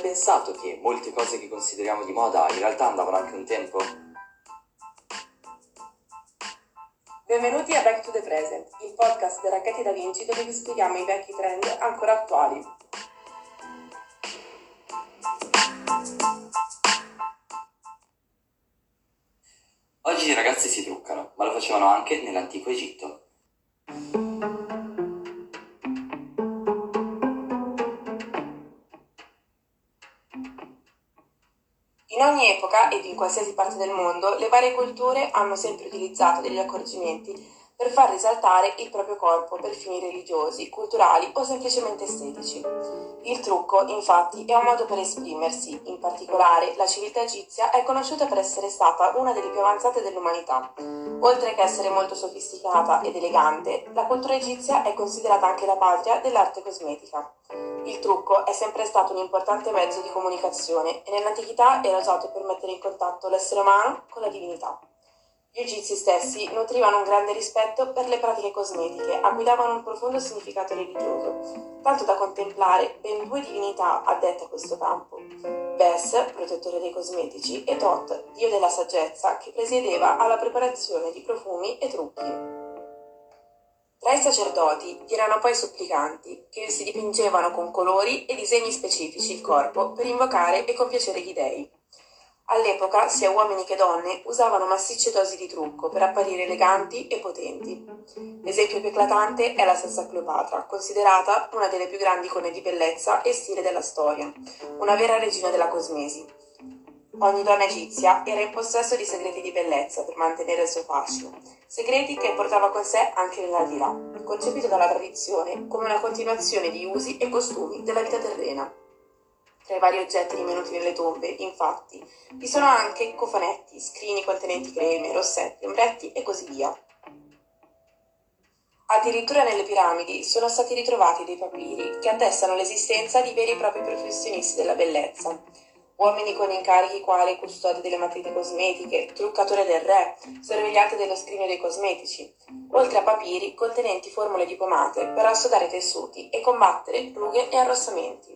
pensato che molte cose che consideriamo di moda in realtà andavano anche un tempo? Benvenuti a Back to the Present, il podcast del Racchetti da Vinci dove vi spieghiamo i vecchi trend ancora attuali. Oggi i ragazzi si truccano, ma lo facevano anche nell'antico Egitto. In ogni epoca ed in qualsiasi parte del mondo, le varie culture hanno sempre utilizzato degli accorgimenti per far risaltare il proprio corpo per fini religiosi, culturali o semplicemente estetici. Il trucco, infatti, è un modo per esprimersi. In particolare, la civiltà egizia è conosciuta per essere stata una delle più avanzate dell'umanità. Oltre che essere molto sofisticata ed elegante, la cultura egizia è considerata anche la patria dell'arte cosmetica. Il trucco è sempre stato un importante mezzo di comunicazione e nell'antichità era usato per mettere in contatto l'essere umano con la divinità. Gli egizi stessi nutrivano un grande rispetto per le pratiche cosmetiche, a cui davano un profondo significato religioso, tanto da contemplare ben due divinità addette a questo campo: Bes, protettore dei cosmetici, e Tot, dio della saggezza, che presiedeva alla preparazione di profumi e trucchi. Tra i sacerdoti vi erano poi supplicanti, che si dipingevano con colori e disegni specifici il corpo per invocare e compiacere gli dei. All'epoca sia uomini che donne usavano massicce dosi di trucco per apparire eleganti e potenti. L'esempio più eclatante è la stessa Cleopatra, considerata una delle più grandi icone di bellezza e stile della storia, una vera regina della cosmesi. Ogni donna egizia era in possesso di segreti di bellezza per mantenere il suo fascino, segreti che portava con sé anche nell'aldilà, concepito dalla tradizione come una continuazione di usi e costumi della vita terrena. Tra i vari oggetti rinvenuti nelle tombe, infatti, vi sono anche cofanetti, scrini contenenti creme, rossetti, ombretti e così via. Addirittura nelle piramidi sono stati ritrovati dei papiri che attestano l'esistenza di veri e propri professionisti della bellezza. Uomini con incarichi quali custode delle matite cosmetiche, truccatore del re, sorvegliante dello scrigno dei cosmetici, oltre a papiri contenenti formule di pomate per assodare i tessuti e combattere rughe e arrossamenti.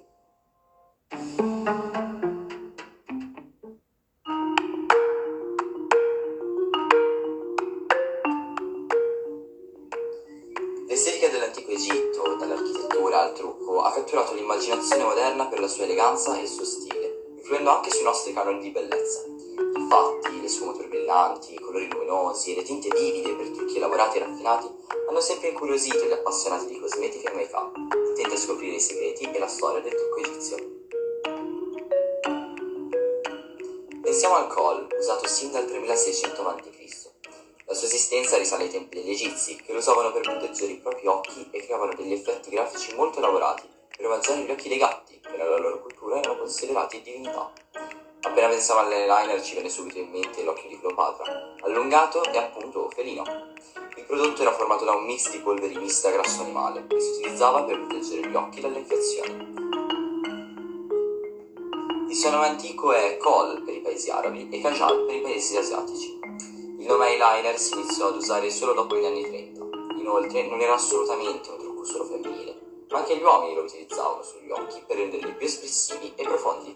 L'estetica dell'antico Egitto, dall'architettura al trucco, ha catturato l'immaginazione moderna per la sua eleganza e il suo stile, influendo anche sui nostri canoni di bellezza. Infatti, le sfumature brillanti, i colori luminosi e le tinte vivide per trucchi elaborati e raffinati hanno sempre incuriosito gli appassionati di cosmetica e make-up, intenti a scoprire i segreti e la storia del trucco egizio. Pensiamo al kohl, usato sin dal 3600 a.C. La sua esistenza risale ai tempi degli egizi, che lo usavano per proteggere i propri occhi e creavano degli effetti grafici molto elaborati per omaggiare gli occhi dei gatti, che nella loro cultura erano considerati divinità. Appena pensiamo all'eyeliner ci viene subito in mente l'occhio di Cleopatra, allungato e appunto felino. Il prodotto era formato da un mix di polveri mista e grasso animale, che si utilizzava per proteggere gli occhi dalle infezioni. Il suo nome antico è kohl per i paesi arabi e kajal per i paesi asiatici. Il nome eyeliner si iniziò ad usare solo dopo gli anni 30. Inoltre non era assolutamente un trucco solo femminile, ma anche gli uomini lo utilizzavano sugli occhi per renderli più espressivi e profondi.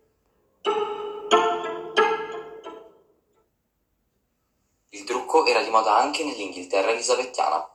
Il trucco era di moda anche nell'Inghilterra elisabettiana.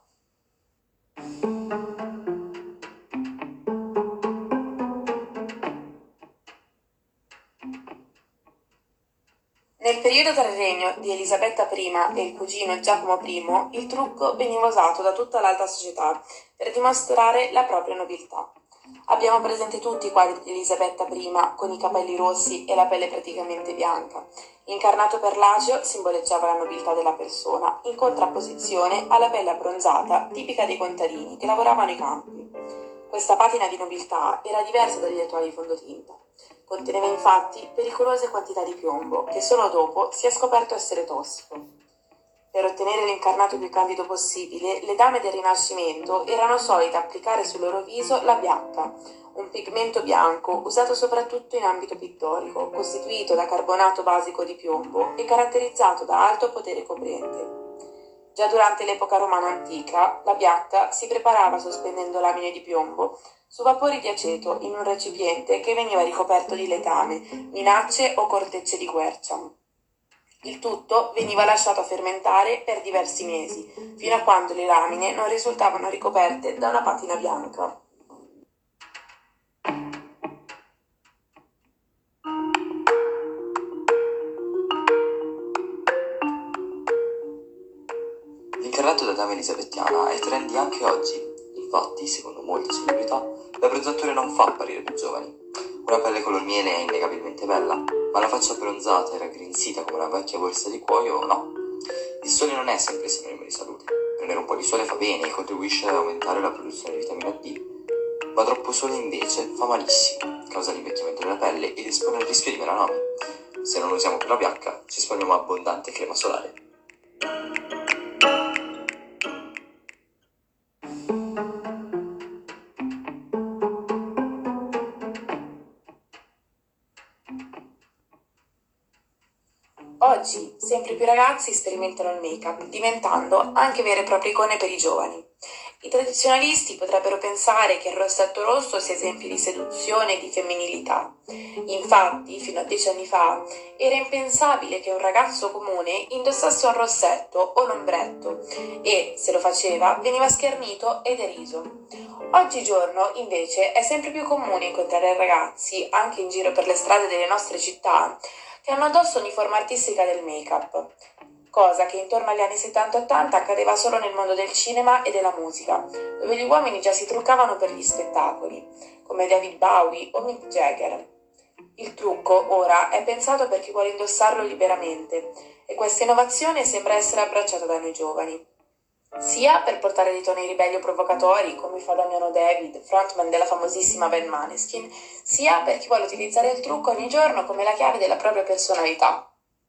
Nel periodo tra il regno di Elisabetta I e il cugino Giacomo I, il trucco veniva usato da tutta l'alta società per dimostrare la propria nobiltà. Abbiamo presente tutti i quadri di Elisabetta I con i capelli rossi e la pelle praticamente bianca. L'incarnato perlaceo simboleggiava la nobiltà della persona, in contrapposizione alla pelle abbronzata tipica dei contadini che lavoravano i campi. Questa patina di nobiltà era diversa dagli attuali fondotinta. Conteneva infatti pericolose quantità di piombo, che solo dopo si è scoperto essere tossico. Per ottenere l'incarnato più candido possibile, le dame del Rinascimento erano solite applicare sul loro viso la biacca, un pigmento bianco usato soprattutto in ambito pittorico, costituito da carbonato basico di piombo e caratterizzato da alto potere coprente. Già durante l'epoca romana antica, la biacca si preparava sospendendo lamine di piombo su vapori di aceto in un recipiente che veniva ricoperto di letame, minacce o cortecce di quercia. Il tutto veniva lasciato fermentare per diversi mesi, fino a quando le lamine non risultavano ricoperte da una patina bianca. L'incarnato da dama elisabettiana è trendy anche oggi. Infatti, secondo molte celebrità, la bronzatura non fa apparire più giovani. Una pelle color miele è innegabilmente bella, ma la faccia bronzata e raggrinzita come una vecchia borsa di cuoio, no. Il sole non è sempre sinonimo di salute. Prendere un po' di sole fa bene e contribuisce ad aumentare la produzione di vitamina D, ma troppo sole invece fa malissimo, causa l'invecchiamento della pelle ed espone al rischio di melanomi. Se non usiamo più la pH, ci spalmiamo abbondante crema solare. Oggi sempre più ragazzi sperimentano il make-up, diventando anche vere e proprie icone per i giovani. I tradizionalisti potrebbero pensare che il rossetto rosso sia esempio di seduzione e di femminilità. Infatti, fino a 10 anni fa, era impensabile che un ragazzo comune indossasse un rossetto o l'ombretto e, se lo faceva, veniva schernito e deriso. Oggigiorno, invece, è sempre più comune incontrare ragazzi, anche in giro per le strade delle nostre città, che hanno addosso ogni forma artistica del make-up, cosa che intorno agli anni 70-80 accadeva solo nel mondo del cinema e della musica, dove gli uomini già si truccavano per gli spettacoli, come David Bowie o Mick Jagger. Il trucco ora è pensato per chi vuole indossarlo liberamente e questa innovazione sembra essere abbracciata da noi giovani, sia per portare dei toni ribelli o provocatori, come fa Damiano David, frontman della famosissima band Maneskin, sia per chi vuole utilizzare il trucco ogni giorno come la chiave della propria personalità.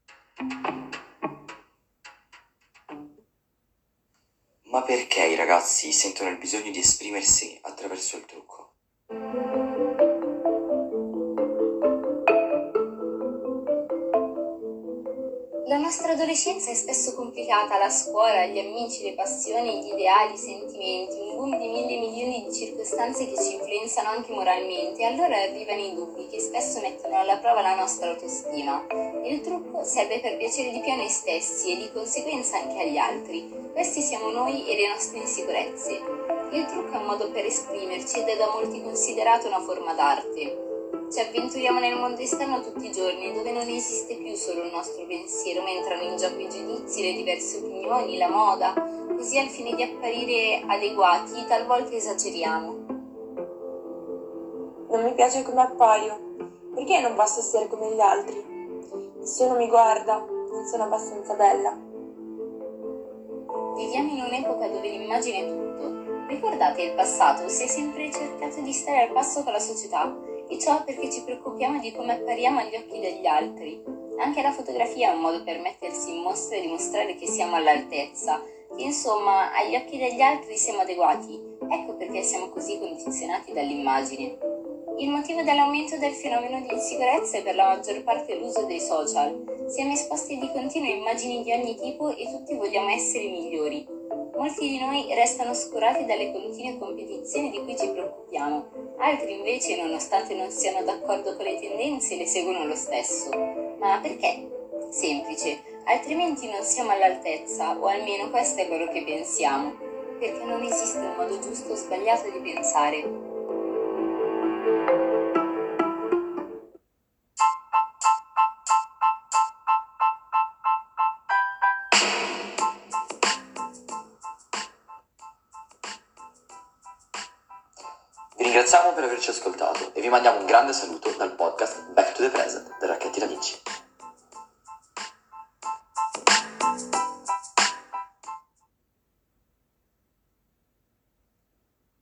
Ma perché i ragazzi sentono il bisogno di esprimersi attraverso il trucco? La nostra adolescenza è spesso complicata, la scuola, gli amici, le passioni, gli ideali, i sentimenti, un boom di mille milioni di circostanze che ci influenzano anche moralmente, e allora arrivano i dubbi che spesso mettono alla prova la nostra autostima. Il trucco serve per piacere di più a noi stessi e di conseguenza anche agli altri. Questi siamo noi e le nostre insicurezze. Il trucco è un modo per esprimerci ed è da molti considerato una forma d'arte. Ci avventuriamo nel mondo esterno tutti i giorni, dove non esiste più solo il nostro pensiero, ma entrano in gioco i giudizi, le diverse opinioni, la moda, così al fine di apparire adeguati, talvolta esageriamo. Non mi piace come appaio, perché non posso essere come gli altri? Nessuno mi guarda, non sono abbastanza bella. Viviamo in un'epoca dove l'immagine è tutto. Ricordate il passato, si è sempre cercato di stare al passo con la società, e ciò perché ci preoccupiamo di come appariamo agli occhi degli altri. Anche la fotografia è un modo per mettersi in mostra e dimostrare che siamo all'altezza, che insomma agli occhi degli altri siamo adeguati. Ecco perché siamo così condizionati dall'immagine. Il motivo dell'aumento del fenomeno di insicurezza è per la maggior parte l'uso dei social. Siamo esposti di continuo a immagini di ogni tipo e tutti vogliamo essere migliori. Molti di noi restano oscurati dalle continue competizioni di cui ci preoccupiamo, altri invece, nonostante non siano d'accordo con le tendenze, le seguono lo stesso. Ma perché? Semplice, altrimenti non siamo all'altezza, o almeno questo è quello che pensiamo, perché non esiste un modo giusto o sbagliato di pensare. Vi ringraziamo per averci ascoltato e vi mandiamo un grande saluto dal podcast Back to the Present.